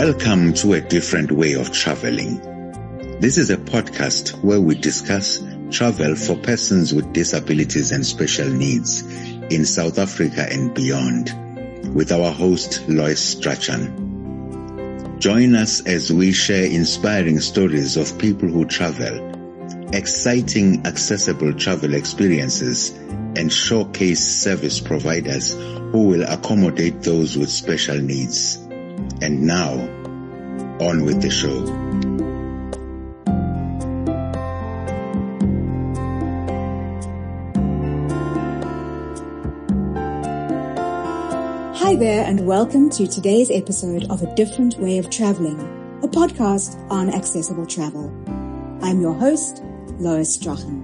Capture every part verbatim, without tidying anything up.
Welcome to A Different Way of Traveling. This is a podcast where we discuss travel for persons with disabilities and special needs in South Africa and beyond, with our host Lois Strachan. Join us as we share inspiring stories of people who travel, exciting accessible travel experiences, and showcase service providers who will accommodate those with special needs. And now, on with the show. Hi there, and welcome to today's episode of A Different Way of Traveling, a podcast on accessible travel. I'm your host, Lois Strachan.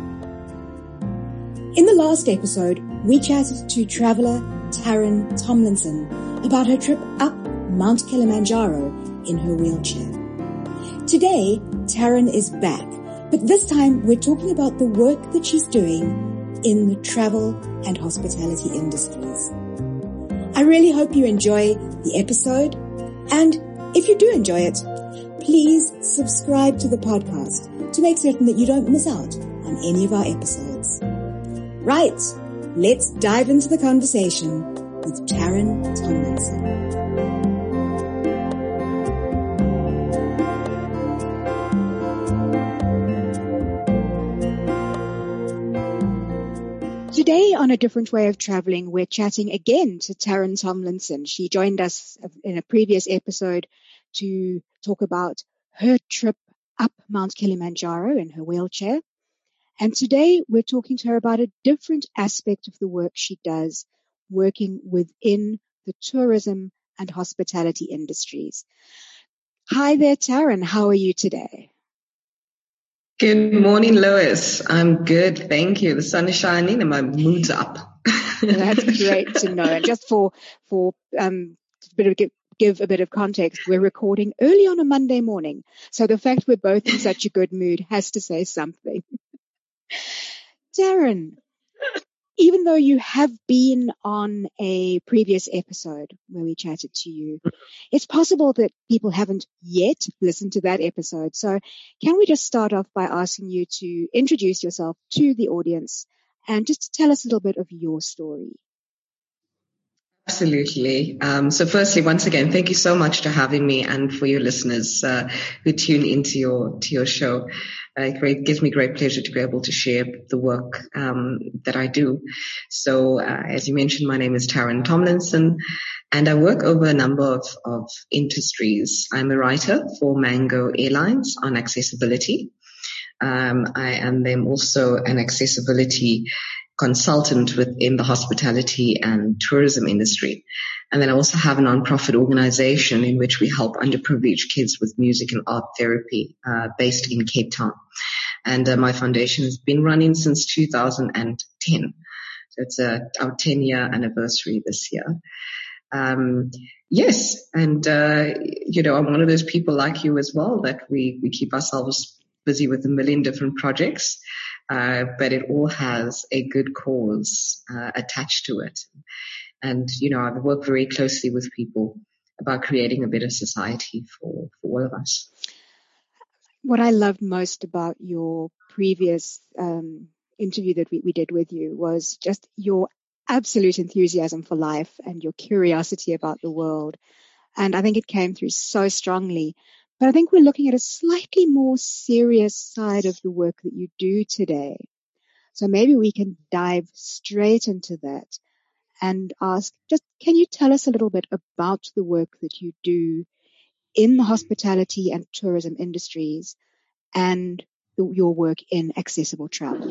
In the last episode, we chatted to traveler Taryn Tomlinson about her trip up Mount Kilimanjaro in her wheelchair. Today, Taryn is back, but this time we're talking about the work that she's doing in the travel and hospitality industries. I really hope you enjoy the episode, and if you do enjoy it, please subscribe to the podcast to make certain that you don't miss out on any of our episodes. Right, let's dive into the conversation with Taryn Tomlinson. Today on A Different Way of Traveling, we're chatting again to Taryn Tomlinson. She joined us in a previous episode to talk about her trip up Mount Kilimanjaro in her wheelchair. And today we're talking to her about a different aspect of the work she does, working within the tourism and hospitality industries. Hi there, Taryn. How are you today? Good morning, Lois. I'm good, thank you. The sun is shining and my mood's up. That's great to know. And just for for um, a bit of give, give a bit of context, we're recording early on a Monday morning, so the fact we're both in such a good mood has to say something. Taryn, even though you have been on a previous episode where we chatted to you, it's possible that people haven't yet listened to that episode. So can we just start off by asking you to introduce yourself to the audience and just tell us a little bit of your story? Absolutely. Um, so firstly, once again, thank you so much for having me and for your listeners uh, who tune into your to your show. Uh, it great, gives me great pleasure to be able to share the work um, that I do. So uh, as you mentioned, my name is Taryn Tomlinson, and I work over a number of, of industries. I'm a writer for Mango Airlines on accessibility. Um, I am then also an accessibility consultant within the hospitality and tourism industry. And then I also have a nonprofit organization in which we help underprivileged kids with music and art therapy, uh, based in Cape Town. And uh, my foundation has been running since two thousand ten. So it's uh, our ten year anniversary this year. Um, yes. And, uh, you know, I'm one of those people like you as well that we, we keep ourselves busy with a million different projects. Uh, but it all has a good cause uh, attached to it. And, you know, I've worked very closely with people about creating a better society for, for all of us. What I loved most about your previous um, interview that we, we did with you was just your absolute enthusiasm for life and your curiosity about the world. And I think it came through so strongly. But I think we're looking at a slightly more serious side of the work that you do today. So maybe we can dive straight into that and ask, just can you tell us a little bit about the work that you do in the hospitality and tourism industries and the, your work in accessible travel?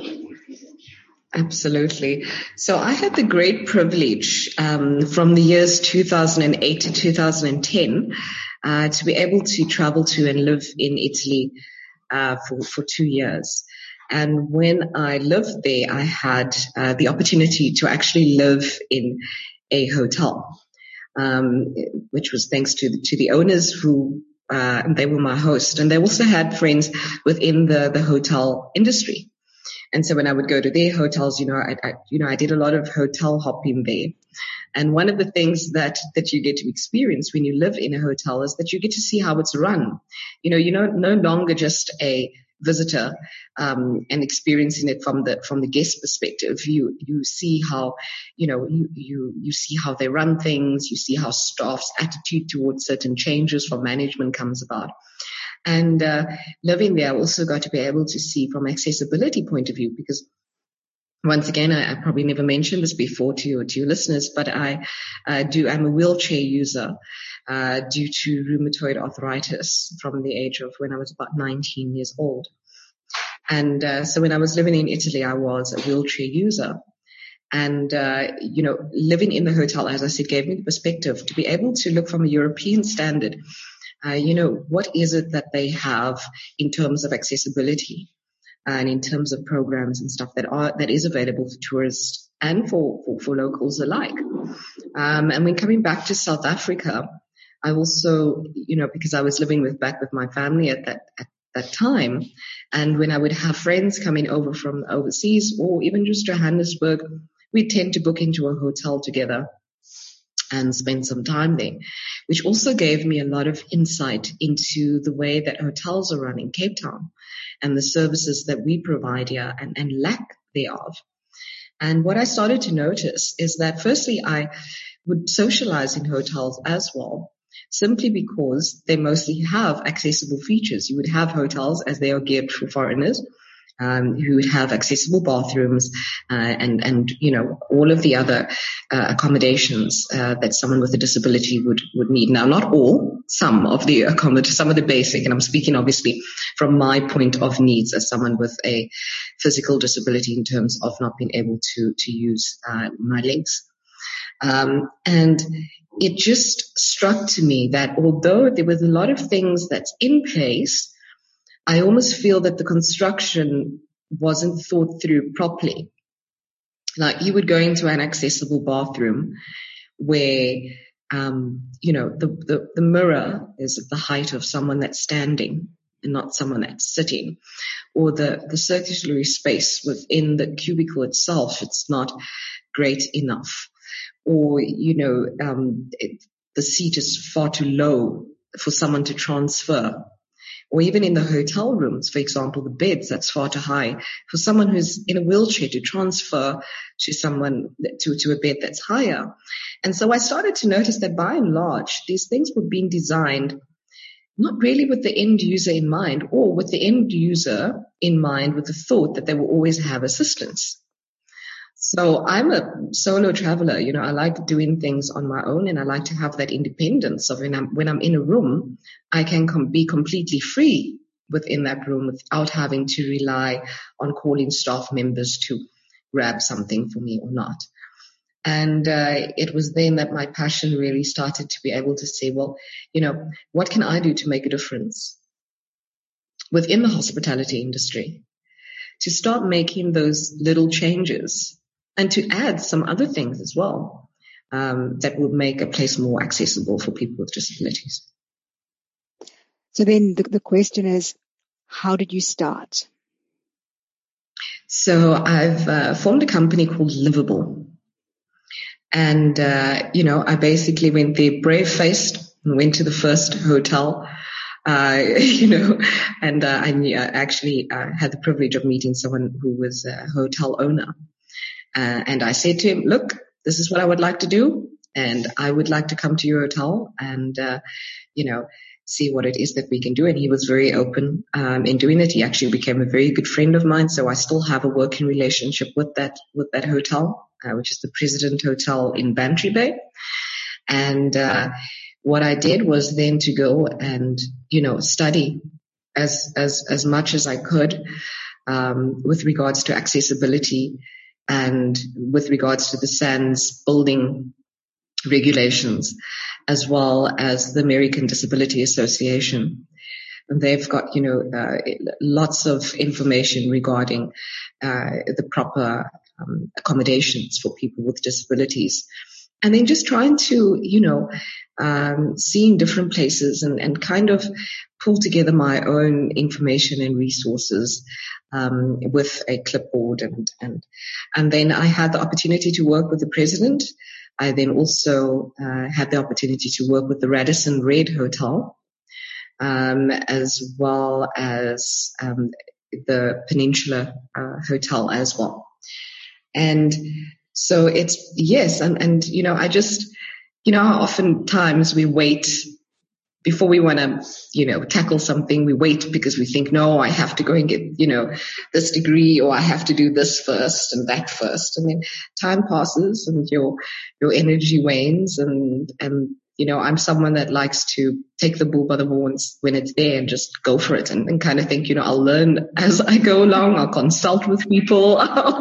Absolutely. So I had the great privilege um, from the years two thousand eight to two thousand ten uh, to be able to travel to and live in Italy uh, for, for two years. And when I lived there, I had uh, the opportunity to actually live in a hotel, um, which was thanks to the, to the owners who uh, they were my host, and they also had friends within the the hotel industry. And so when I would go to their hotels, you know, I, I, you know, I did a lot of hotel hopping there. And one of the things that, that you get to experience when you live in a hotel is that you get to see how it's run. You know, you're no, no longer just a visitor, um, and experiencing it from the, from the guest perspective. You, you see how, you know, you, you, you see how they run things. You see how staff's attitude towards certain changes from management comes about. And, uh, living there, I also got to be able to see from accessibility point of view, because once again, I, I probably never mentioned this before to your, to your listeners, but I, uh, do, I'm a wheelchair user, uh, due to rheumatoid arthritis from the age of when I was about nineteen years old. And, uh, so when I was living in Italy, I was a wheelchair user. And, uh, you know, living in the hotel, as I said, gave me the perspective to be able to look from a European standard. Uh, you know, what is it that they have in terms of accessibility? And in terms of programs and stuff that are, that is available for tourists and for, for, for locals alike. Um, and when coming back to South Africa, I also, you know, because I was living with, back with my family at that, at that time. And when I would have friends coming over from overseas or even just Johannesburg, we tend to book into a hotel together and spend some time there, which also gave me a lot of insight into the way that hotels are run in Cape Town and the services that we provide here and, and lack thereof. And what I started to notice is that firstly, I would socialize in hotels as well, simply because they mostly have accessible features. You would have hotels as they are geared for foreigners, Um, who would have accessible bathrooms, uh, and, and, you know, all of the other, uh, accommodations, uh, that someone with a disability would, would need. Now, not all, some of the accommod, some of the basic, and I'm speaking obviously from my point of needs as someone with a physical disability in terms of not being able to, to use, uh, my legs. Um, and it just struck to me that although there was a lot of things that's in place, I almost feel that the construction wasn't thought through properly. Like you would go into an accessible bathroom where, um, you know, the, the, the mirror is at the height of someone that's standing and not someone that's sitting, or the, the circulatory space within the cubicle itself, it's not great enough, or, you know, um, it, the seat is far too low for someone to transfer. Or even in the hotel rooms, for example, the beds, that's far too high for someone who's in a wheelchair to transfer to someone, to, to a bed that's higher. And so I started to notice that by and large, these things were being designed not really with the end user in mind, or with the end user in mind with the thought that they will always have assistance. So I'm a solo traveler. You know, I like doing things on my own, and I like to have that independence of when I'm, when I'm in a room, I can com- be completely free within that room without having to rely on calling staff members to grab something for me or not. And uh, it was then that my passion really started to be able to say, well, you know, what can I do to make a difference within the hospitality industry, to start making those little changes and to add some other things as well, um, that would make a place more accessible for people with disabilities. So then the, the question is, how did you start? So I've uh, formed a company called Livable. And, uh, you know, I basically went there brave-faced and went to the first hotel, uh, you know, and uh, I knew, uh, actually uh, had the privilege of meeting someone who was a hotel owner. Uh, and I said to him, look, this is what I would like to do, and I would like to come to your hotel and, uh, you know, see what it is that we can do. And he was very open um, in doing it. He actually became a very good friend of mine. So I still have a working relationship with that, with that hotel, uh, which is the President Hotel in Bantry Bay. And uh, what I did was then to go and, you know, study as, as, as much as I could um, with regards to accessibility and with regards to the SANS building regulations, as well as the American Disability Association. And they've got, you know, uh, lots of information regarding uh, the proper um, accommodations for people with disabilities. And then just trying to, you know, um, seeing different places and, and kind of pull together my own information and resources um, with a clipboard. And, and And then I had the opportunity to work with the president. I then also uh, had the opportunity to work with the Radisson Red Hotel, um, as well as um, the Peninsula uh, Hotel as well. And so it's, yes, and, and, you know, I just, you know, how oftentimes we wait before we want to, you know, tackle something, we wait because we think, no, I have to go and get, you know, this degree, or I have to do this first and that first. And then time passes and your, your energy wanes. And, and, you know, I'm someone that likes to take the bull by the horns when it's there and just go for it, and, and kind of think, you know, I'll learn as I go along. I'll consult with people.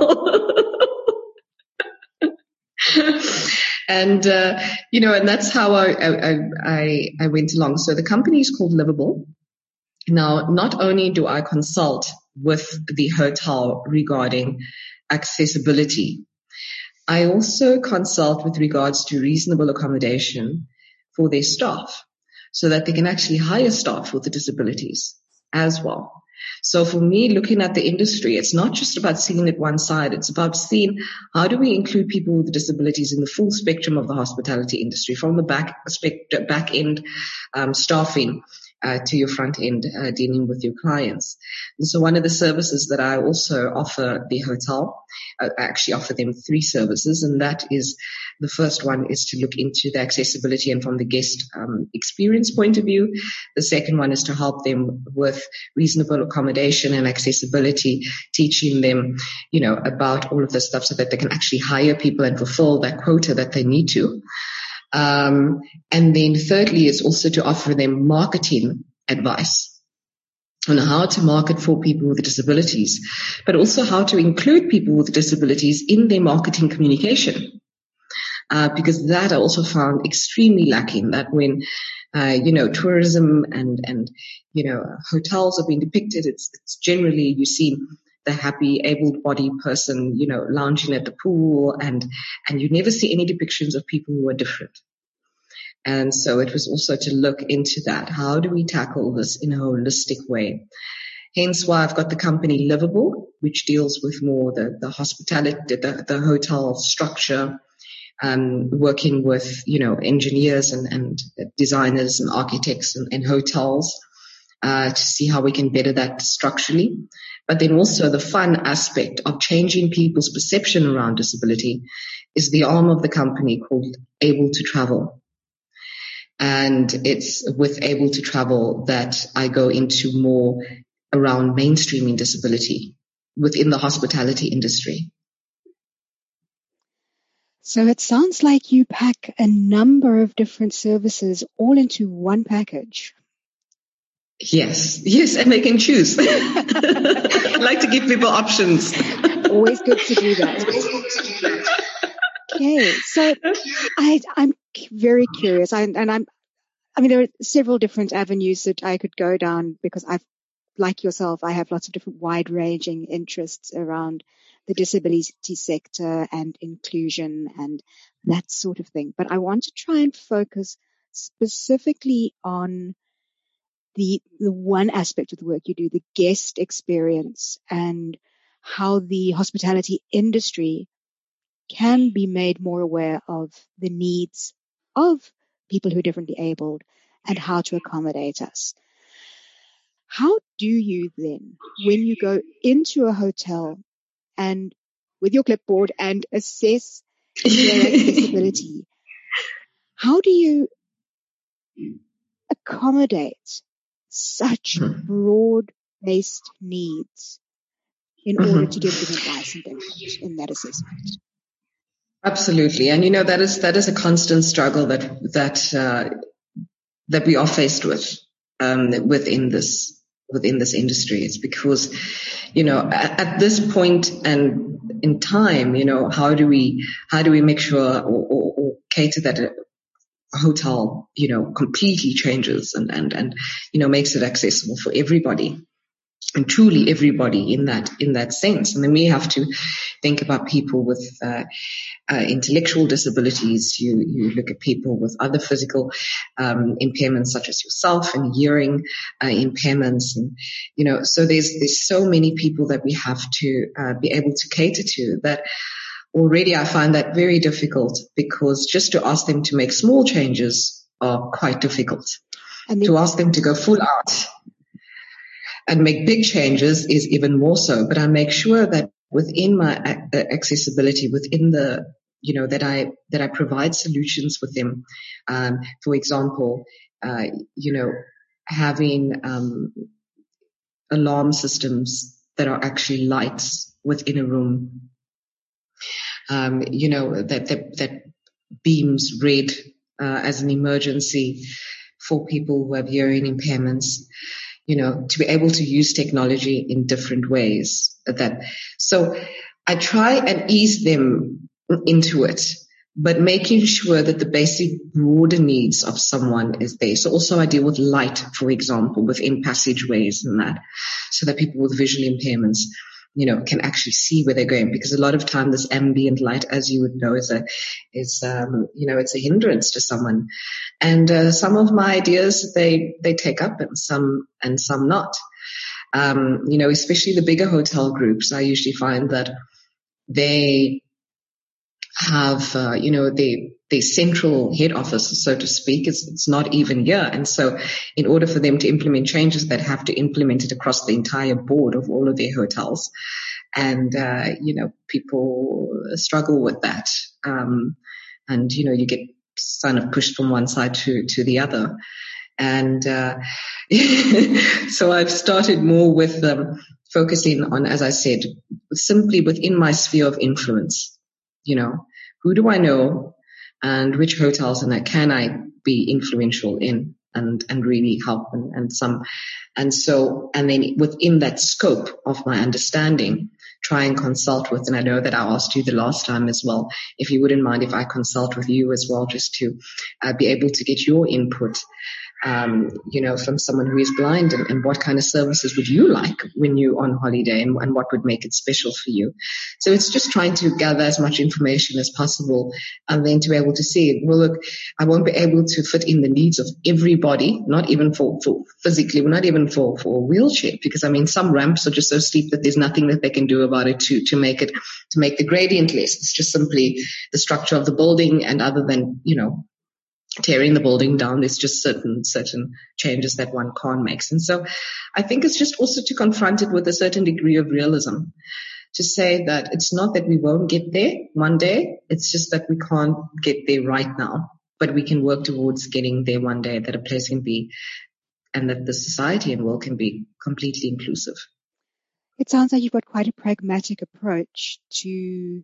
And, uh, you know, and that's how I, I, I, I went along. So the company is called Livable. Now, not only do I consult with the hotel regarding accessibility, I also consult with regards to reasonable accommodation for their staff, so that they can actually hire staff with the disabilities as well. So for me, looking at the industry, it's not just about seeing it one side. It's about seeing how do we include people with disabilities in the full spectrum of the hospitality industry, from the back aspect, back end um, staffing uh, to your front end uh, dealing with your clients. And so one of the services that I also offer the hotel, I actually offer them three services, and that is, the first one is to look into the accessibility and from the guest um, experience point of view. The second one is to help them with reasonable accommodation and accessibility, teaching them, you know, about all of this stuff so that they can actually hire people and fulfill that quota that they need to. Um, and then thirdly is also to offer them marketing advice on how to market for people with disabilities, but also how to include people with disabilities in their marketing communication. Uh, because that I also found extremely lacking, that when, uh, you know, tourism and, and, you know, hotels are being depicted, it's, it's generally, you see the happy, able-bodied person, you know, lounging at the pool, and, and you never see any depictions of people who are different. And so it was also to look into that. How do we tackle this in a holistic way? Hence why I've got the company Livable, which deals with more the, the hospitality, the, the hotel structure, Um, working with, you know, engineers and, and designers and architects and, and hotels, uh, to see how we can better that structurally. But then also the fun aspect of changing people's perception around disability is the arm of the company called Able to Travel. And it's with Able to Travel that I go into more around mainstreaming disability within the hospitality industry. So it sounds like you pack a number of different services all into one package. Yes, yes, and they can choose. I like to give people options. Always good to do that. Okay, so I, I'm very curious, I, and I'm, I mean, there are several different avenues that I could go down, because I've, like yourself, I have lots of different wide-ranging interests around the disability sector and inclusion and that sort of thing. But I want to try and focus specifically on the the one aspect of the work you do, the guest experience, and how the hospitality industry can be made more aware of the needs of people who are differently abled and how to accommodate us. How do you then, when you go into a hotel and with your clipboard and assess their accessibility, how do you accommodate such broad-based needs in mm-hmm. order to give them advice and input in that assessment? Absolutely, and you know that is that is a constant struggle that that uh, that we are faced with um, within this within this industry. It's because, you know, at, at this point and in time, you know, how do we how do we make sure or, or, or cater that a hotel, you know, completely changes and and and you know makes it accessible for everybody. and truly everybody in that in that sense. And then we have to think about people with uh, uh, intellectual disabilities. You you look at people with other physical um, impairments, such as yourself, and hearing uh, impairments, and you know. So there's there's so many people that we have to uh, be able to cater to that. Already, I find that very difficult, because just to ask them to make small changes are quite difficult. And to ask them to go full out and make big changes is even more so. But I make sure that within my accessibility, within the, you know, that I that I provide solutions with them. Um, for example, uh, you know, having um, alarm systems that are actually lights within a room. Um, you know, that, that, that beams red, uh, as an emergency for people who have hearing impairments, you know, to be able to use technology in different ways. That, so I try and ease them into it, but making sure that the basic broader needs of someone is there. So also I deal with light, for example, within passageways and that, so that people with visual impairments, you know, can actually see where they're going, because a lot of time this ambient light, as you would know, is a, is, um, you know, it's a hindrance to someone. And, uh, some of my ideas, they, they take up, and some, and some not. Um, you know, especially the bigger hotel groups, I usually find that they have, uh, you know, they, the central head office, so to speak, is it's not even here. And so in order for them to implement changes, they'd have to implement it across the entire board of all of their hotels. And, uh, you know, people struggle with that. Um, and, you know, you get kind of pushed from one side to, to the other. And, uh, so I've started more with, um, focusing on, as I said, simply within my sphere of influence. You know, who do I know? And which hotels and that can I be influential in and, and really help and, and some, and so, and then within that scope of my understanding, try and consult with, and I know that I asked you the last time as well, if you wouldn't mind if I consult with you as well, just to uh, be able to get your input. Um, you know, from someone who is blind, and, and what kind of services would you like when you're on holiday, and, and what would make it special for you? So it's just trying to gather as much information as possible, and then to be able to see, well, look, I won't be able to fit in the needs of everybody, not even for, for physically, not even for, for a wheelchair, because I mean, some ramps are just so steep that there's nothing that they can do about it to, to make it, to make the gradient less. It's just simply the structure of the building, and other than, you know, tearing the building down, there's just certain certain changes that one can't make. And so I think it's just also to confront it with a certain degree of realism, to say that it's not that we won't get there one day, it's just that we can't get there right now, but we can work towards getting there one day, that a place can be, and that the society and world can be completely inclusive. It sounds like you've got quite a pragmatic approach to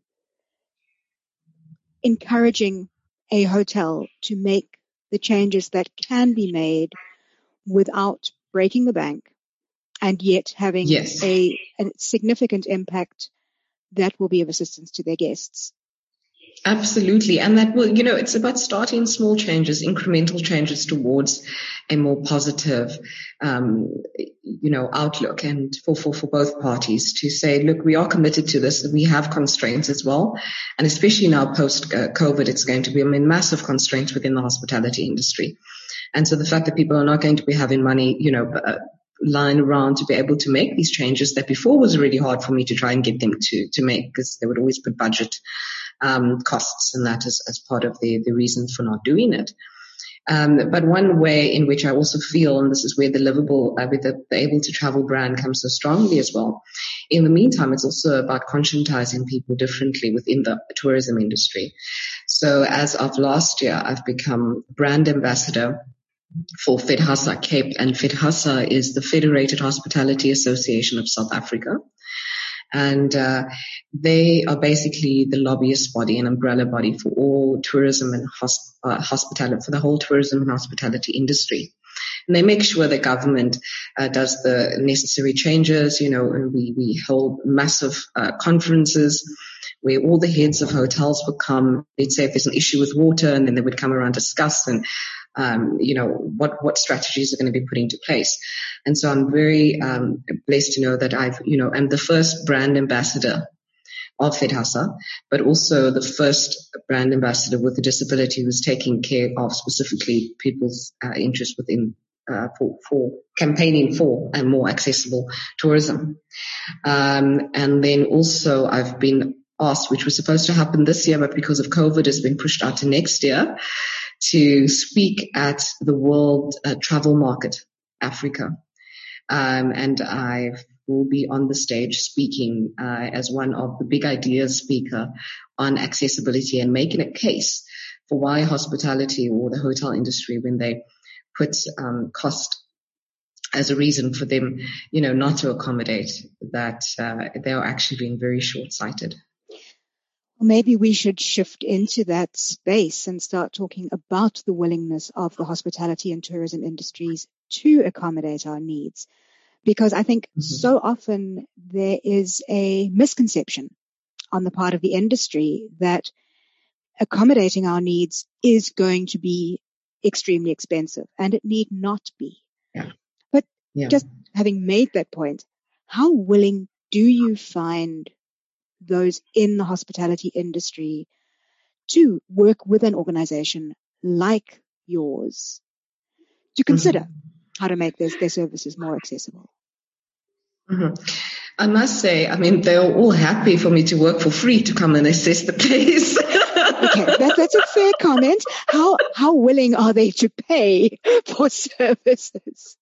encouraging a hotel to make the changes that can be made without breaking the bank, and yet having yes. a, a significant impact that will be of assistance to their guests. Absolutely. And that will, you know, it's about starting small changes, incremental changes towards a more positive, um, you know, outlook, and for, for, for both parties to say, look, we are committed to this. We have constraints as well. And especially now post uh, COVID, it's going to be, I mean, massive constraints within the hospitality industry. And so the fact that people are not going to be having money, you know, uh, lying around to be able to make these changes that before was really hard for me to try and get them to, to make, because they would always put budget Um, costs, and that is as part of the, the reason for not doing it. Um, but one way in which I also feel, and this is where the livable, uh, with the, the Able to Travel brand comes so strongly as well. In the meantime, it's also about conscientizing people differently within the tourism industry. So as of last year, I've become brand ambassador for FEDHASA Cape, and FEDHASA is the Federated Hospitality Association of South Africa. And uh, they are basically the lobbyist body, an umbrella body for all tourism and hosp- uh, hospitality, for the whole tourism and hospitality industry. And they make sure the government uh, does the necessary changes. You know, and we, we hold massive uh, conferences where all the heads of hotels would come. They'd say if there's an issue with water, and then they would come around, discuss, and um, you know, what, what strategies are going to be put into place. And so I'm very um, blessed to know that I've, you know, I'm the first brand ambassador of FedHasa, but also the first brand ambassador with a disability who's taking care of specifically people's uh, interests within uh, for, for campaigning for a more accessible tourism. Um, and then also I've been asked, which was supposed to happen this year, but because of COVID has been pushed out to next year, to speak at the World uh, Travel Market, Africa. Um, and I will be on the stage speaking uh, as one of the big ideas speaker on accessibility and making a case for why hospitality or the hotel industry, when they put um, cost as a reason for them, you know, not to accommodate, that uh, they are actually being very short-sighted. Maybe we should shift into that space and start talking about the willingness of the hospitality and tourism industries to accommodate our needs. Because I think mm-hmm. so often there is a misconception on the part of the industry that accommodating our needs is going to be extremely expensive, and it need not be. Yeah. But yeah. just having made that point, how willing do you find those in the hospitality industry to work with an organization like yours to consider mm-hmm. how to make their, their services more accessible? Mm-hmm. I must say, I mean, they're all happy for me to work for free to come and assess the place. Okay, that, that's a fair comment. How how willing are they to pay for services?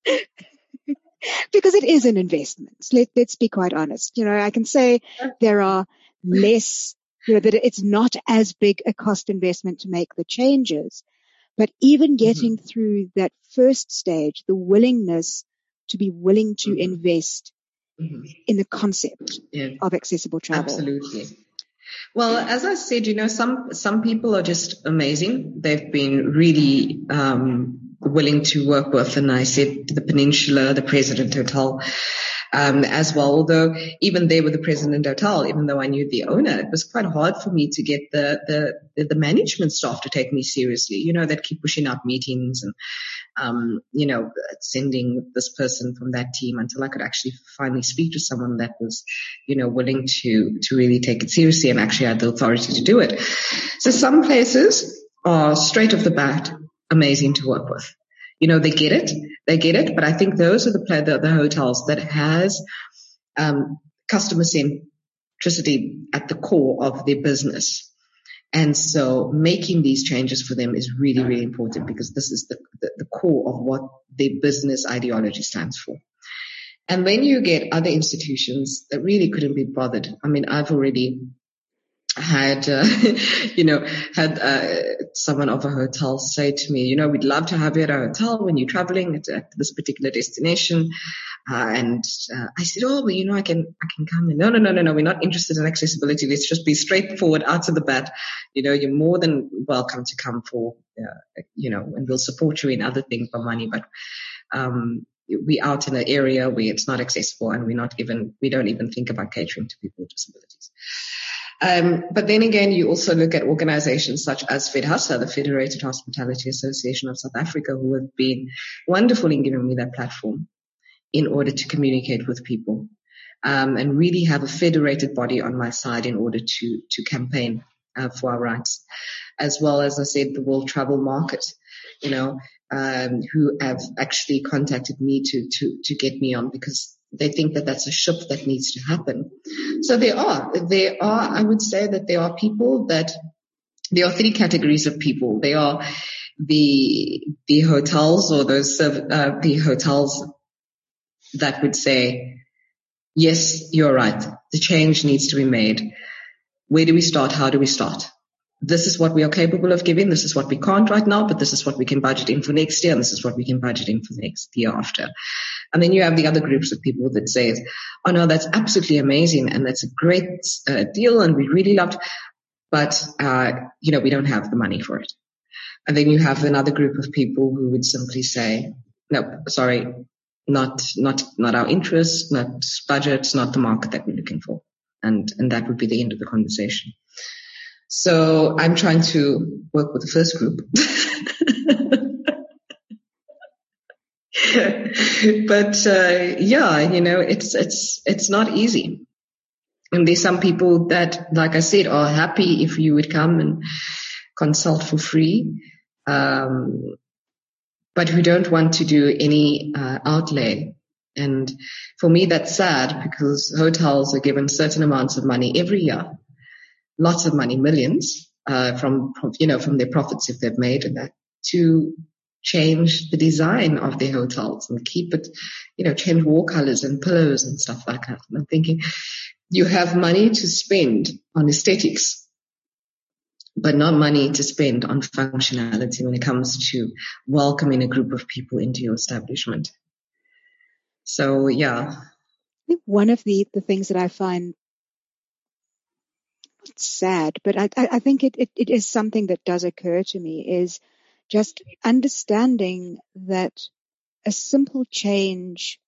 Because it is an investment. Let, let's be quite honest. You know, I can say there are less, you know, that it's not as big a cost investment to make the changes. But even getting mm-hmm. through that first stage, the willingness to be willing to mm-hmm. invest mm-hmm. in the concept yeah. of accessible travel. Absolutely. Well, as I said, you know, some some people are just amazing. They've been really um, willing to work with, and I said the Peninsula, the President Hotel, um, as well. Although even there with the President Hotel, even though I knew the owner, it was quite hard for me to get the the the management staff to take me seriously. You know, they'd keep pushing out meetings and um, you know, sending this person from that team until I could actually finally speak to someone that was, you know, willing to, to really take it seriously and actually had the authority to do it. So some places are straight off the bat amazing to work with. You know, they get it, they get it, but I think those are the, the, the hotels that has, um, customer centricity at the core of their business. And so making these changes for them is really, really important because this is the, the, the core of what their business ideology stands for. And when you get other institutions that really couldn't be bothered, I mean, I've already had, uh, you know, had uh, someone of a hotel say to me, you know, we'd love to have you at our hotel when you're traveling at, at this particular destination. Uh, and uh, I said, oh, well, you know, I can, I can come in. No, no, no, no, no. We're not interested in accessibility. Let's just be straightforward out of the bat. You know, you're more than welcome to come for, uh, you know, and we'll support you in other things for money. But, um, we're out in an area where it's not accessible and we're not even, we don't even think about catering to people with disabilities. Um, but then again, you also look at organizations such as FedHasa, the Federated Hospitality Association of South Africa, who have been wonderful in giving me that platform in order to communicate with people, um, and really have a federated body on my side in order to, to campaign, uh, for our rights. As well as I said, the World Travel Market, you know, um, who have actually contacted me to, to, to get me on because they think that that's a shift that needs to happen. So there are, there are, I would say that there are people that, there are three categories of people. They are the, the hotels or those, uh, the hotels that would say, yes, you're right. The change needs to be made. Where do we start? How do we start? This is what we are capable of giving. This is what we can't right now, but this is what we can budget in for next year. And this is what we can budget in for the next year after. And then you have the other groups of people that say, oh no, that's absolutely amazing. And that's a great uh, deal. And we really loved, but, uh, you know, we don't have the money for it. And then you have another group of people who would simply say, no, sorry, not, not, not our interests, not budgets, not the market that we're looking for. And, and that would be the end of the conversation. So I'm trying to work with the first group. but uh, yeah, you know, it's it's it's not easy. And there's some people that, like I said, are happy if you would come and consult for free, um, but who don't want to do any uh, outlay. And for me, that's sad, because hotels are given certain amounts of money every year, lots of money, millions, uh, from, from you know from their profits if they've made, and that to change the design of their hotels and keep it, you know, change wall colors and pillows and stuff like that. And I'm thinking, you have money to spend on aesthetics, but not money to spend on functionality when it comes to welcoming a group of people into your establishment. So, yeah. I think one of the, the things that I find sad, but I, I think it, it, it is something that does occur to me, is just understanding that a simple change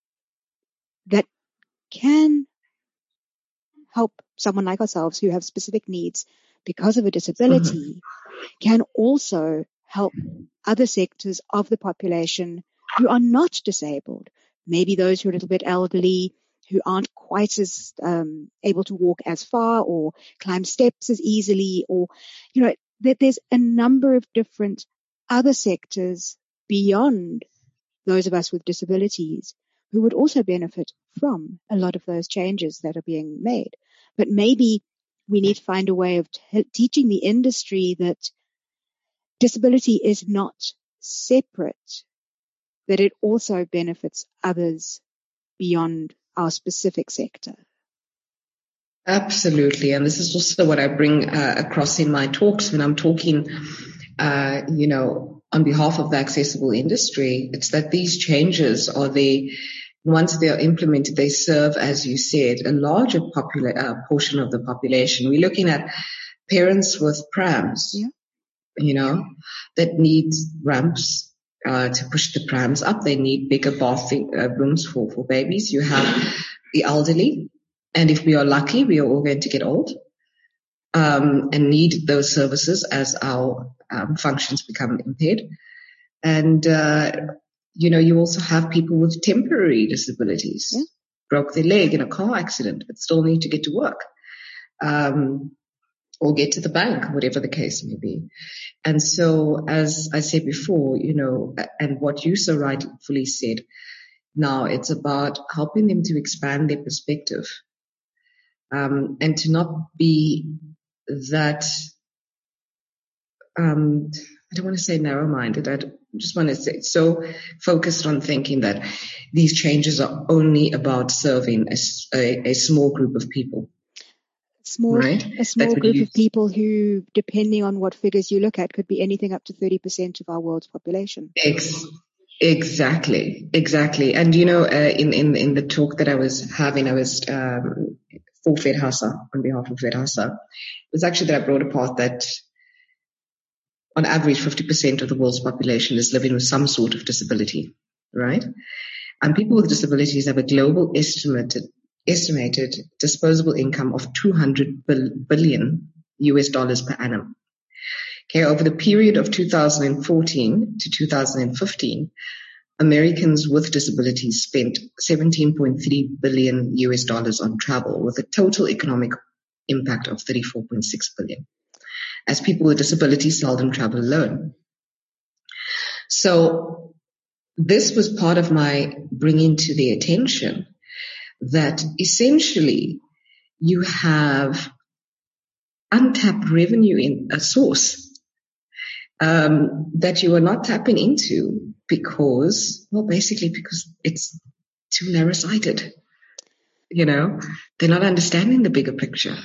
that can help someone like ourselves who have specific needs because of a disability mm-hmm. can also help other sectors of the population who are not disabled. Maybe those who are a little bit elderly, who aren't quite as um, able to walk as far or climb steps as easily, or, you know, that there's a number of different other sectors beyond those of us with disabilities who would also benefit from a lot of those changes that are being made. But maybe we need to find a way of t- teaching the industry that disability is not separate, that it also benefits others beyond our specific sector. Absolutely. And this is also what I bring uh, across in my talks when I'm talking, uh, you know, on behalf of the accessible industry. It's that these changes are the, once they are implemented, they serve, as you said, a larger popula- uh, portion of the population. We're looking at parents with prams, yeah. you know, that need ramps uh, to push the prams up. They need bigger bathing uh, rooms for, for babies. You have the elderly. And if we are lucky, we are all going to get old um, and need those services as our um, functions become impaired. And, uh, you know, you also have people with temporary disabilities, yeah. broke their leg in a car accident, but still need to get to work um, or get to the bank, whatever the case may be. And so, as I said before, you know, and what you so rightfully said, now it's about helping them to expand their perspective. Um, and to not be that, um, I don't want to say narrow-minded. I just want to say so focused on thinking that these changes are only about serving a, a, a small group of people. Small, right? A small group of people who, depending on what figures you look at, could be anything up to thirty percent of our world's population. Ex- exactly, exactly. And, you know, uh, in, in, in the talk that I was having, I was um, for FedHasa, on behalf of FedHasa, it was actually that I brought apart that on average fifty percent of the world's population is living with some sort of disability, right? And people with disabilities have a global estimated estimated disposable income of two hundred billion U S dollars per annum. Okay, over the period of two thousand fourteen to two thousand fifteen, Americans with disabilities spent seventeen point three billion U S dollars on travel, with a total economic impact of thirty-four point six billion. As people with disabilities seldom travel alone. So this was part of my bringing to their attention that essentially you have untapped revenue in a source um, that you are not tapping into because, well, basically because it's too narrow-sighted. You know, they're not understanding the bigger picture.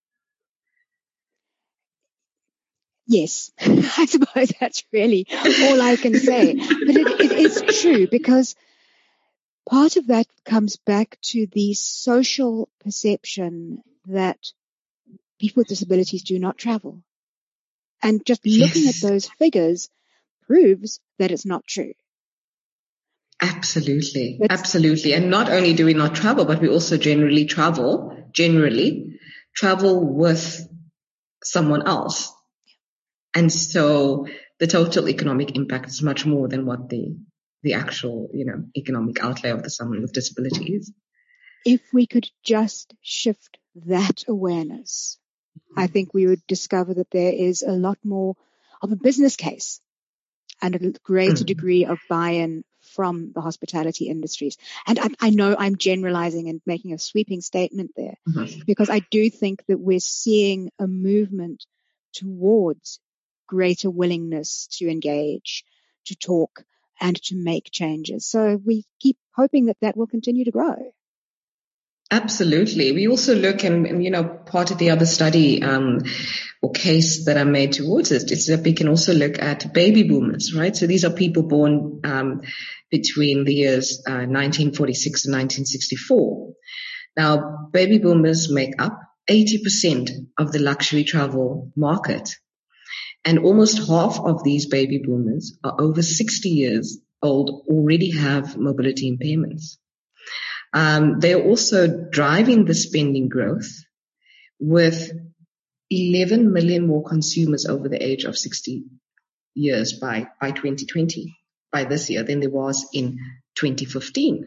Yes, I suppose that's really all I can say. But it, it is true, because part of that comes back to the social perception that people with disabilities do not travel. And just looking yes. at those figures proves that it's not true. Absolutely. But, Absolutely. And not only do we not travel, but we also generally travel, generally travel with someone else. And so the total economic impact is much more than what the the actual, you know, economic outlay of the someone with disabilities. If we could just shift that awareness, I think we would discover that there is a lot more of a business case and a greater mm. degree of buy-in from the hospitality industries. And I, I know I'm generalizing and making a sweeping statement there, mm-hmm. because I do think that we're seeing a movement towards greater willingness to engage, to talk, and to make changes. So we keep hoping that that will continue to grow. Absolutely. We also look, and, and you know, part of the other study um, or case that I made towards it is that we can also look at baby boomers, right? So these are people born um, between the years uh, nineteen forty-six and nineteen sixty-four. Now, baby boomers make up eighty percent of the luxury travel market. And almost half of these baby boomers are over sixty years old, already have mobility impairments. Um, they're also driving the spending growth with eleven million more consumers over the age of sixty years by, by twenty twenty, by this year, than there was in twenty fifteen.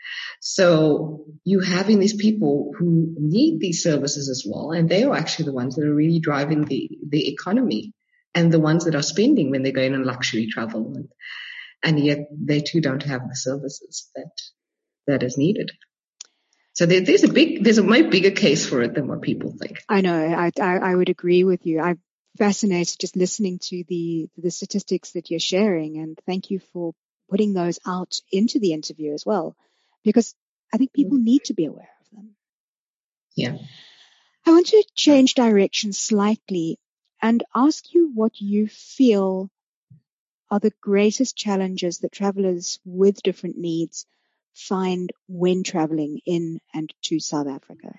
So you having these people who need these services as well, and they are actually the ones that are really driving the, the economy and the ones that are spending when they're going on luxury travel. And, and yet they too don't have the services that that is needed. So there, there's a big, there's a much bigger case for it than what people think. I know. I, I, I would agree with you. I'm fascinated just listening to the, the statistics that you're sharing, and thank you for putting those out into the interview as well, because I think people need to be aware of them. Yeah. I want to change direction slightly and ask you what you feel are the greatest challenges that travelers with different needs find when traveling in and to South Africa?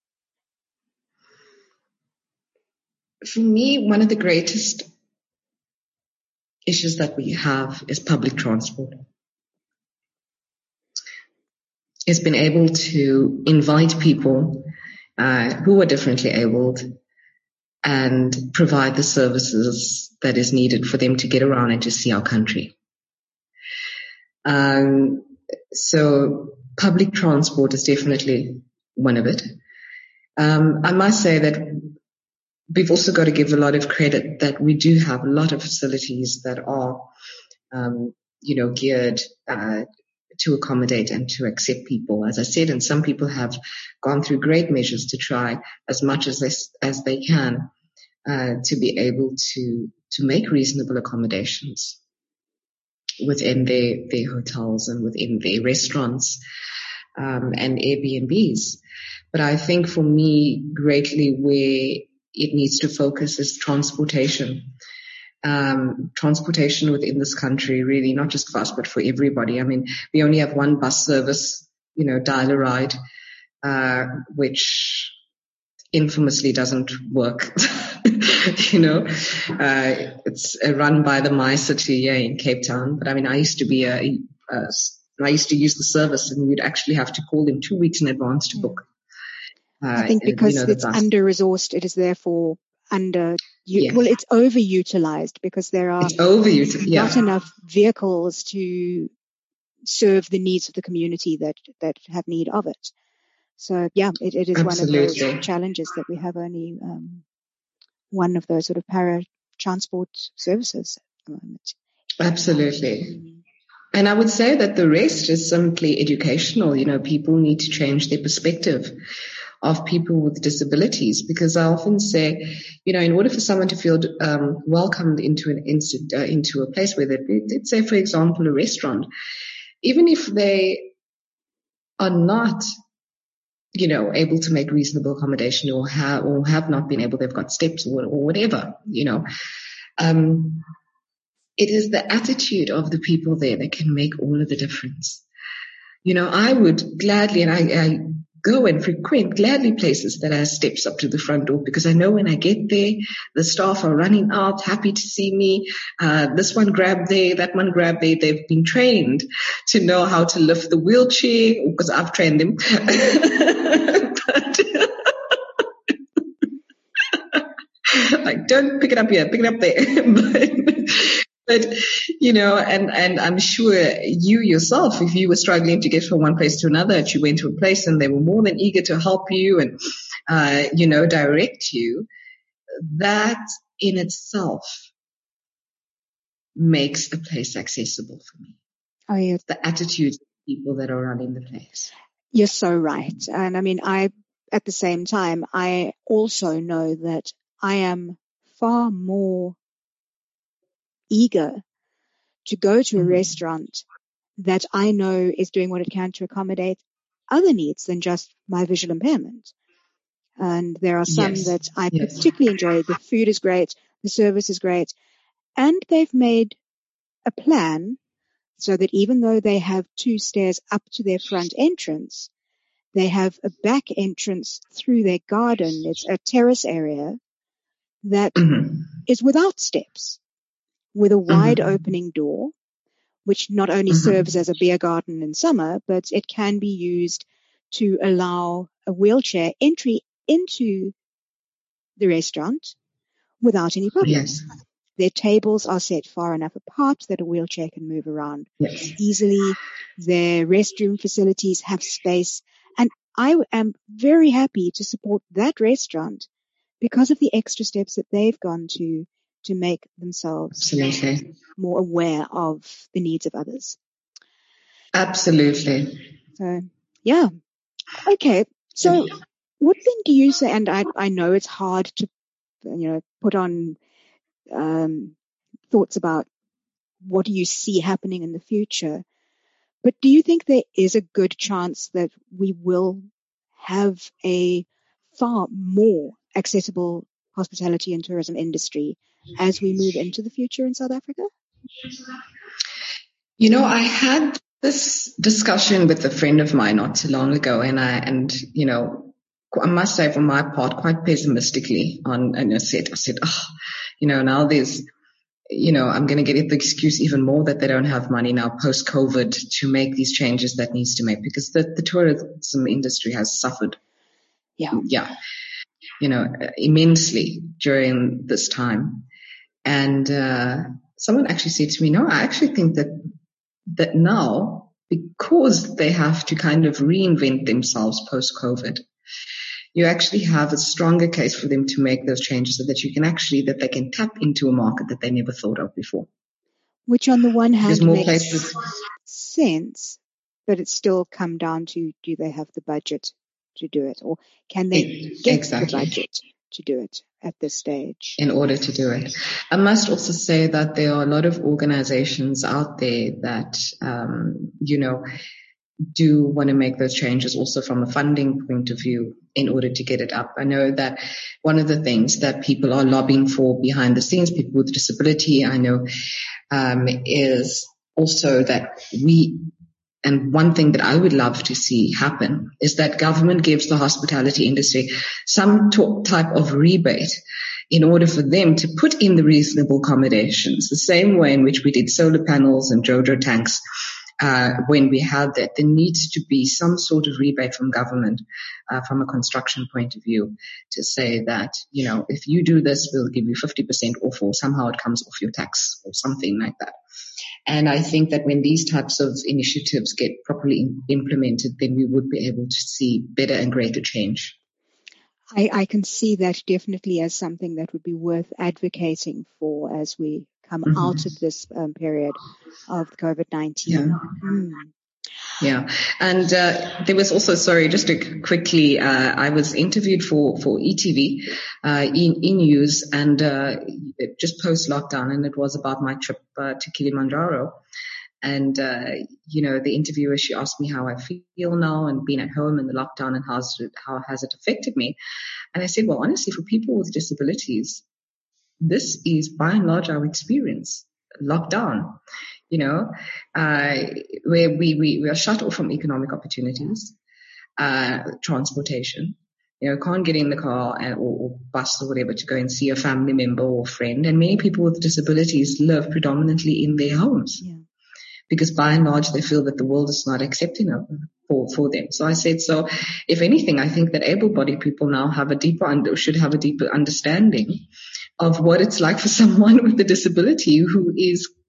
For me, one of the greatest issues that we have is public transport. It's been able to invite people uh, who are differently abled and provide the services that is needed for them to get around and to see our country. Um, So public transport is definitely one of it. Um, I must say that we've also got to give a lot of credit that we do have a lot of facilities that are, um, you know, geared uh, to accommodate and to accept people, as I said, and some people have gone through great measures to try as much as they, as they can uh, to be able to to make reasonable accommodations within their, their hotels and within their restaurants um, and Airbnbs. But I think for me, greatly where it needs to focus is transportation. Um, transportation within this country, really, not just for us, but for everybody. I mean, we only have one bus service, you know, Dial-A-Ride, uh, which infamously doesn't work. you know, uh, it's run by the MyCity here in Cape Town. But I mean, I used to be a, a, I used to use the service, and you'd actually have to call them two weeks in advance to book. Uh, I think because you know, it's under-resourced, it is therefore under, you, yeah. well, it's overutilized because there are it's overutilized, yeah. not enough vehicles to serve the needs of the community that, that have need of it. So, yeah, it, it is Absolutely. one of those challenges that we have only um, one of those sort of para-transport services at the moment. Absolutely. And I would say that the rest is simply educational. You know, people need to change their perspective of people with disabilities, because I often say, you know, in order for someone to feel um, welcomed into an instant, uh, into a place where they, let's say, for example, a restaurant, even if they are not, you know, able to make reasonable accommodation or have, or have not been able, they've got steps or, or whatever, you know, um, it is the attitude of the people there that can make all of the difference. You know, I would gladly, and I, I go and frequent gladly places that have steps up to the front door, because I know when I get there, the staff are running out, happy to see me. Uh, this one grabbed there, that one grabbed there. They've been trained to know how to lift the wheelchair, because I've trained them. but, like, don't pick it up here, pick it up there. but, But, you know, and, and I'm sure you yourself, if you were struggling to get from one place to another, if you went to a place and they were more than eager to help you and, uh, you know, direct you, that in itself makes a place accessible for me. Oh, yes. The attitudes of people that are running the place. You're so right. And I mean, I, at the same time, I also know that I am far more eager to go to a mm-hmm. restaurant that I know is doing what it can to accommodate other needs than just my visual impairment. And there are some yes. that I yes. particularly enjoy. The food is great. The service is great. And they've made a plan so that even though they have two stairs up to their front entrance, they have a back entrance through their garden. It's a terrace area that mm-hmm. is without steps, with a wide mm-hmm. opening door, which not only mm-hmm. serves as a beer garden in summer, but it can be used to allow a wheelchair entry into the restaurant without any problems. Yes. Their tables are set far enough apart that a wheelchair can move around yes. easily. Their restroom facilities have space. And I am very happy to support that restaurant because of the extra steps that they've gone to to make themselves Absolutely. more aware of the needs of others. Absolutely. So, yeah. Okay. So what then do you say, and I, I know it's hard to, you know, put on um, thoughts about what do you see happening in the future, but do you think there is a good chance that we will have a far more accessible hospitality and tourism industry as we move into the future in South Africa? You know, I had this discussion with a friend of mine not too long ago, and I, and, you know, I must say for my part, quite pessimistically on, and I said, I said, oh, you know, now there's, you know, I'm going to get the excuse even more that they don't have money now post-COVID to make these changes that needs to make, because the, the tourism industry has suffered. Yeah. Yeah. You know, immensely during this time. And, uh, someone actually said to me, no, I actually think that, that now, because they have to kind of reinvent themselves post-COVID, you actually have a stronger case for them to make those changes so that you can actually, that they can tap into a market that they never thought of before. Which on the one hand more makes places. sense, but it's still come down to, do they have the budget to do it, or can they it, get exactly. the budget to do it at this stage? In order to do it. I must also say that there are a lot of organizations out there that, um, you know, do want to make those changes also from a funding point of view in order to get it up. I know that one of the things that people are lobbying for behind the scenes, people with disability, I know, um, is also that we, and one thing that I would love to see happen is that government gives the hospitality industry some t- type of rebate in order for them to put in the reasonable accommodations, the same way in which we did solar panels and JoJo tanks. Uh, when we had that, there needs to be some sort of rebate from government, uh, from a construction point of view, to say that, you know, if you do this, we'll give you fifty percent off, or somehow it comes off your tax or something like that. And I think that when these types of initiatives get properly implemented, then we would be able to see better and greater change. I, I can see that definitely as something that would be worth advocating for as we come mm-hmm. out of this um, period of COVID nineteen. Yeah. Mm. Yeah. And uh, there was also, sorry, just to quickly, uh, I was interviewed for, for E T V, uh, in, in news, and uh, just post-lockdown, and it was about my trip uh, to Kilimanjaro. And, uh, you know, the interviewer, she asked me how I feel now and being at home in the lockdown and how's it, how has it affected me. And I said, well, honestly, for people with disabilities, this is by and large our experience, lockdown, you know, uh, where we, we, we are shut off from economic opportunities, uh, transportation, you know, can't get in the car and, or, or bus or whatever to go and see a family member or friend. And many people with disabilities live predominantly in their homes. Yeah. Because by and large, they feel that the world is not accepting of for, for them. So I said, so if anything, I think that able-bodied people now have a deeper, under, should have a deeper understanding of what it's like for someone with a disability who is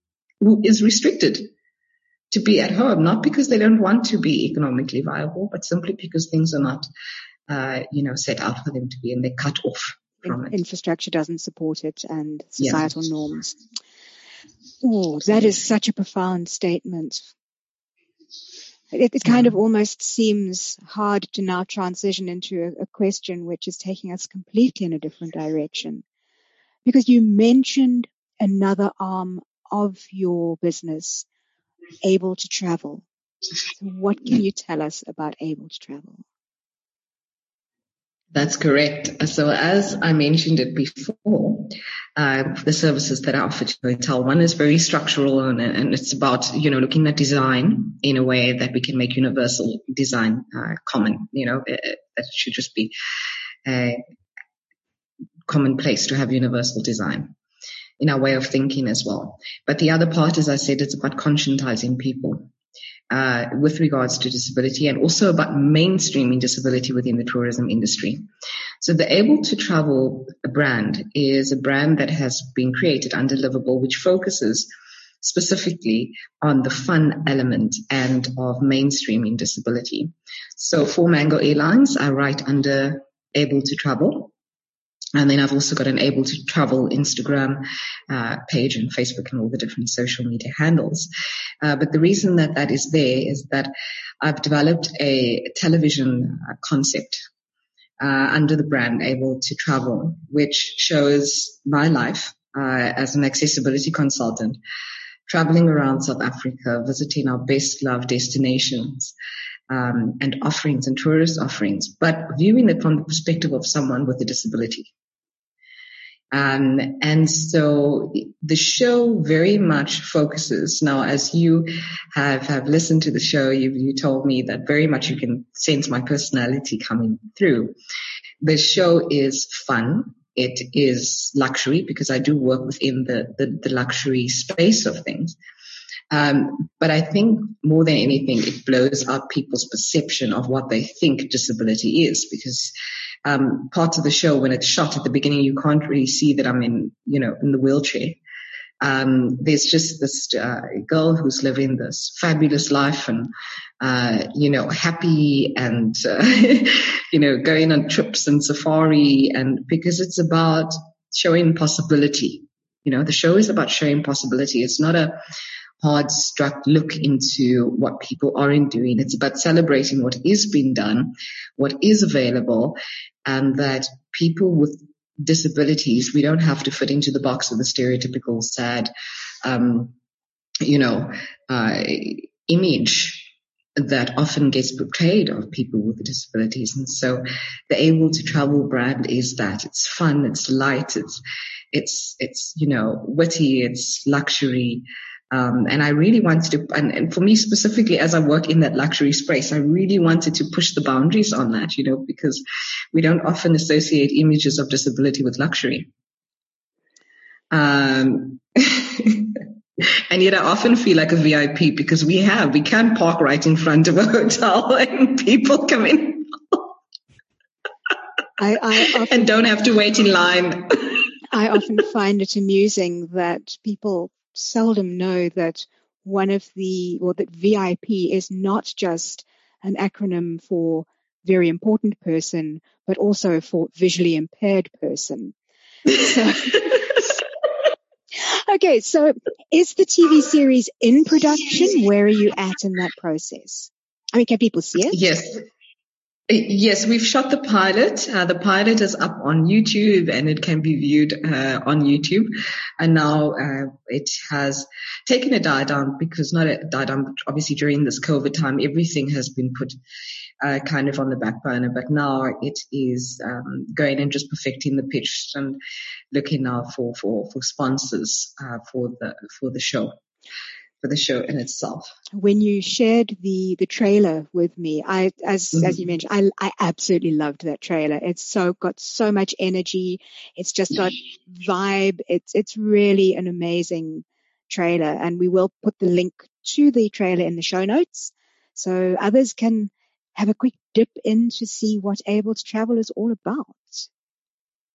who is restricted to be at home, not because they don't want to be economically viable, but simply because things are not, uh, you know, set out for them to be, and they're cut off from In- it. Infrastructure doesn't support it, and societal Yeah. norms. Oh, that is such a profound statement. It, it kind of almost seems hard to now transition into a, a question which is taking us completely in a different direction. Because you mentioned another arm of your business, Able to Travel. So what can you tell us about Able to Travel? That's correct. So as I mentioned it before, uh, the services that I offer to hotel, one is very structural, and, and it's about, you know, looking at design in a way that we can make universal design uh, common, you know, uh, that should just be a commonplace to have universal design in our way of thinking as well. But the other part, as I said, it's about conscientizing people Uh, with regards to disability, and also about mainstreaming disability within the tourism industry. So the Able to Travel brand is a brand that has been created under Livable, which focuses specifically on the fun element and of mainstreaming disability. So for Mango Airlines, I write under Able to Travel. And then I've also got an Able to Travel Instagram uh, page and Facebook and all the different social media handles. Uh, but the reason that that is there is that I've developed a television uh, concept uh, under the brand Able to Travel, which shows my life uh, as an accessibility consultant, traveling around South Africa, visiting our best loved destinations, um, and offerings and tourist offerings, but viewing it from the perspective of someone with a disability. Um, and so the show very much focuses now, as you have, have listened to the show, you, you told me that very much you can sense my personality coming through. The show is fun. It is luxury because I do work within the, the, the luxury space of things. Um, but I think more than anything, it blows up people's perception of what they think disability is, because um, parts of the show, when it's shot at the beginning, you can't really see that I'm in, you know, in the wheelchair. Um, there's just this uh, girl who's living this fabulous life and, uh, you know, happy and, uh, you know, going on trips and safari, and because it's about showing possibility. You know, the show is about showing possibility. It's not a hard struck look into what people aren't doing. It's about celebrating what is being done, what is available, and that people with disabilities, we don't have to fit into the box of the stereotypical sad, um, you know, uh, image that often gets portrayed of people with disabilities. And so the Able to Travel brand is that. It's fun, it's light, it's, it's, it's, you know, witty, it's luxury. Um, and I really wanted to, and, and for me specifically, as I work in that luxury space, I really wanted to push the boundaries on that, you know, because we don't often associate images of disability with luxury. Um, and yet I often feel like a V I P because we have, we can park right in front of a hotel and people come in I, I often, and don't have to wait in line. I often find it amusing that people seldom know that one of the, or that V I P is not just an acronym for very important person, but also for visually impaired person. So, okay, so is the T V series in production? Where are you at in that process? I mean, can people see it? Yes. Yes, we've shot the pilot. Uh, the pilot is up on YouTube and it can be viewed uh, on YouTube. And now uh, it has taken a die down because not a die down, but obviously during this COVID time, everything has been put uh, kind of on the back burner. But now it is um, going and just perfecting the pitch and looking now for for for sponsors uh, for the for the show. For the show in itself. When you shared the the trailer with me, I as mm-hmm. as you mentioned, I I absolutely loved that trailer. It's so got so much energy. It's just got vibe. It's it's really an amazing trailer, and we will put the link to the trailer in the show notes so others can have a quick dip in to see what Able to Travel is all about.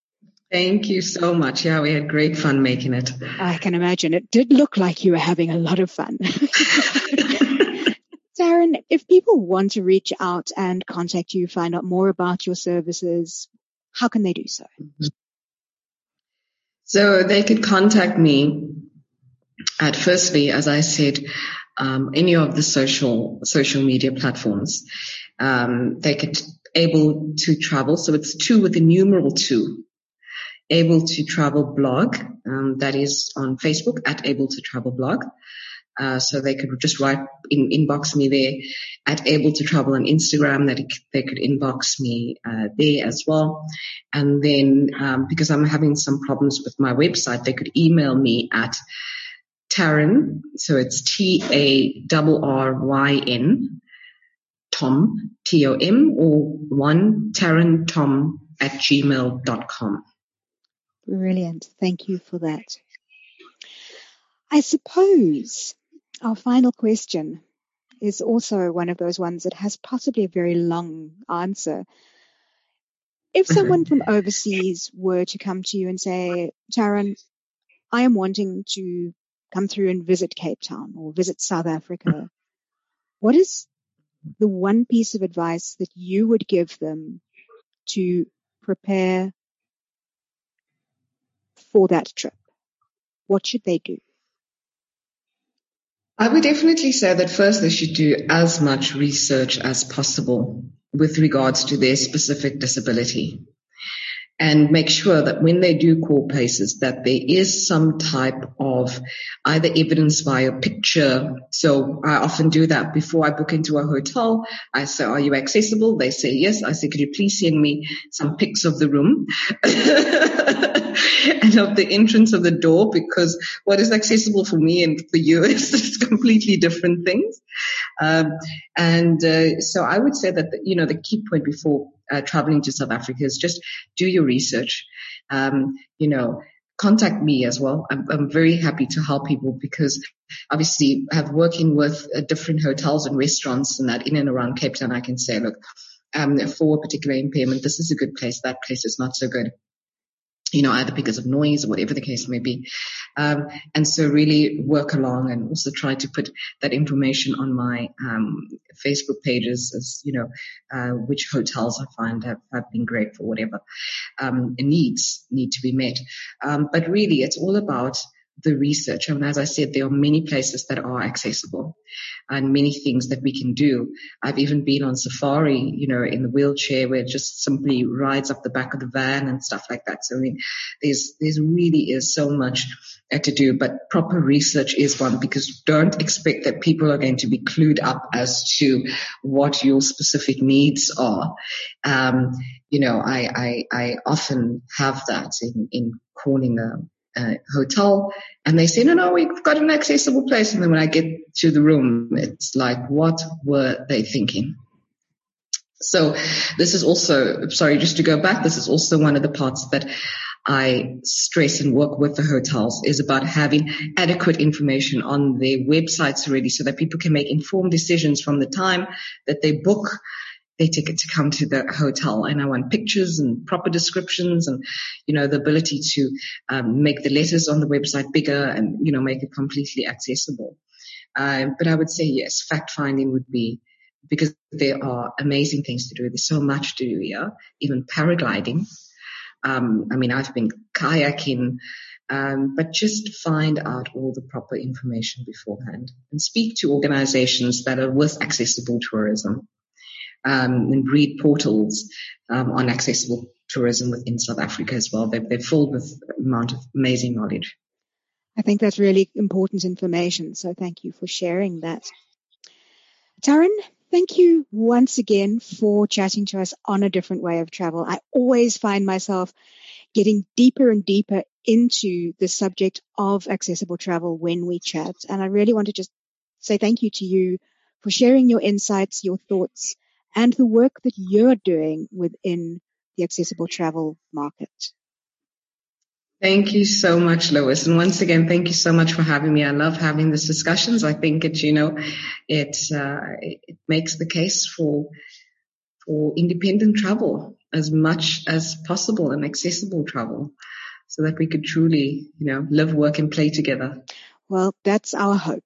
Thank you so much. Yeah, we had great fun making it. I can imagine. It did look like you were having a lot of fun. Taryn, if people want to reach out and contact you, find out more about your services, how can they do so? So they could contact me at firstly, as I said, um, any of the social social media platforms. Um, they could able to travel. So it's two with the numeral two. Able to Travel blog. Um, that is on Facebook at Able to Travel blog. Uh, so they could just write in, inbox me there at Able to Travel on Instagram. That they could inbox me uh, there as well. And then um, because I'm having some problems with my website, they could email me at Taryn. So it's T A R R Y N Tom T O M or one Taryn Tom at gmail dot com. Brilliant. Thank you for that. I suppose our final question is also one of those ones that has possibly a very long answer. If someone from overseas were to come to you and say, Taryn, I am wanting to come through and visit Cape Town or visit South Africa, what is the one piece of advice that you would give them to prepare for that trip? What should they do? I would definitely say that first they should do as much research as possible with regards to their specific disability, and make sure that when they do call places that there is some type of either evidence via picture. So I often do that before I book into a hotel. I say, are you accessible? They say yes. I say, could you please send me some pics of the room and of the entrance of the door, because what is accessible for me and for you is, is completely different things. Um, and uh, so I would say that, the, you know, the key point before uh, traveling to South Africa is just do your research. Um, you know, contact me as well. I'm, I'm very happy to help people, because obviously I have working with uh, different hotels and restaurants and that in and around Cape Town. I can say, look, um, for a particular impairment, this is a good place. That place is not so good. You know, either because of noise or whatever the case may be. Um, and so really work along and also try to put that information on my um, Facebook pages as, you know, uh, which hotels I find have, have been great for whatever um, needs need to be met. Um, but really, it's all about the research. And as I said, there are many places that are accessible and many things that we can do. I've even been on safari, you know, in the wheelchair, where it just simply rides up the back of the van and stuff like that. So I mean, there's, there's really is so much to do, but proper research is one, because don't expect that people are going to be clued up as to what your specific needs are. Um, you know, I, I, I often have that in, in calling a, Uh, hotel, and they say, no, no, we've got an accessible place. And then when I get to the room, it's like, what were they thinking? So this is also, sorry, just to go back, this is also one of the parts that I stress and work with the hotels, is about having adequate information on their websites already, so that people can make informed decisions from the time that they book their ticket to come to the hotel. And I want pictures and proper descriptions and, you know, the ability to um, make the letters on the website bigger and, you know, make it completely accessible. Uh, but I would say, yes, fact finding would be, because there are amazing things to do. There's so much to do here, even paragliding. Um, I mean, I've been kayaking, um, but just find out all the proper information beforehand and speak to organizations that are with accessible tourism. Um, and read portals um, on accessible tourism within South Africa as well. They're, they're filled with an amount of amazing knowledge. I think that's really important information, so thank you for sharing that. Taryn, thank you once again for chatting to us on a different way of travel. I always find myself getting deeper and deeper into the subject of accessible travel when we chat, and I really want to just say thank you to you for sharing your insights, your thoughts, and the work that you're doing within the accessible travel market. Thank you so much, Lois. And once again, thank you so much for having me. I love having these discussions. I think it, you know, it, uh, it makes the case for, for independent travel. as much as possible and accessible travel so that we could truly, you know, live, work and play together. Well, that's our hope.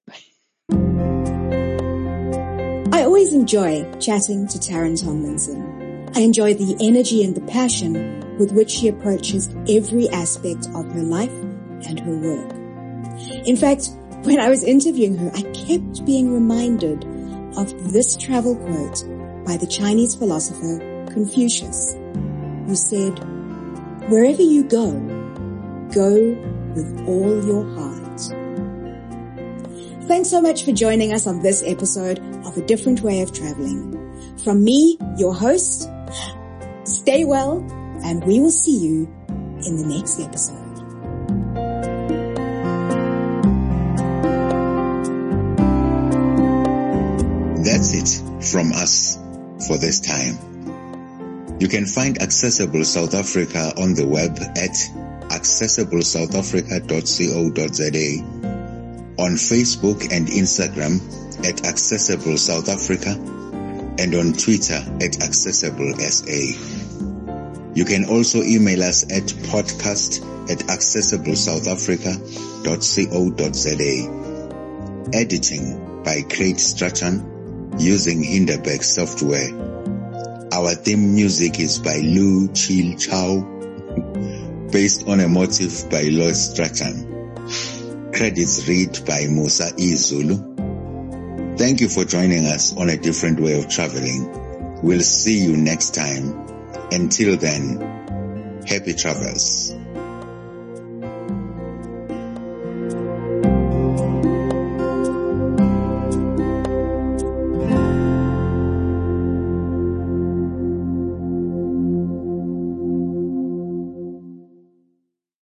I always enjoy chatting to Taryn Tomlinson. I enjoy the energy and the passion with which she approaches every aspect of her life and her work. In fact, when I was interviewing her, I kept being reminded of this travel quote by the Chinese philosopher Confucius, who said, "Wherever you go, go with all your heart." Thanks so much for joining us on this episode of A Different Way of Traveling. From me, your host, stay well, and we will see you in the next episode. That's it from us for this time. You can find Accessible South Africa on the web at accessible south africa dot co dot za, on Facebook and Instagram at Accessible South Africa, and on Twitter at Accessible S A. You can also email us at podcast at accessible south africa dot co dot za. Editing by Craig Strachan using Hinderberg software. Our theme music is by Lu Chil Chow, based on a motif by Lloyd Strachan. Credits read by Musa Izulu. Thank you for joining us on A Different Way of Traveling. We'll see you next time. Until then, happy travels.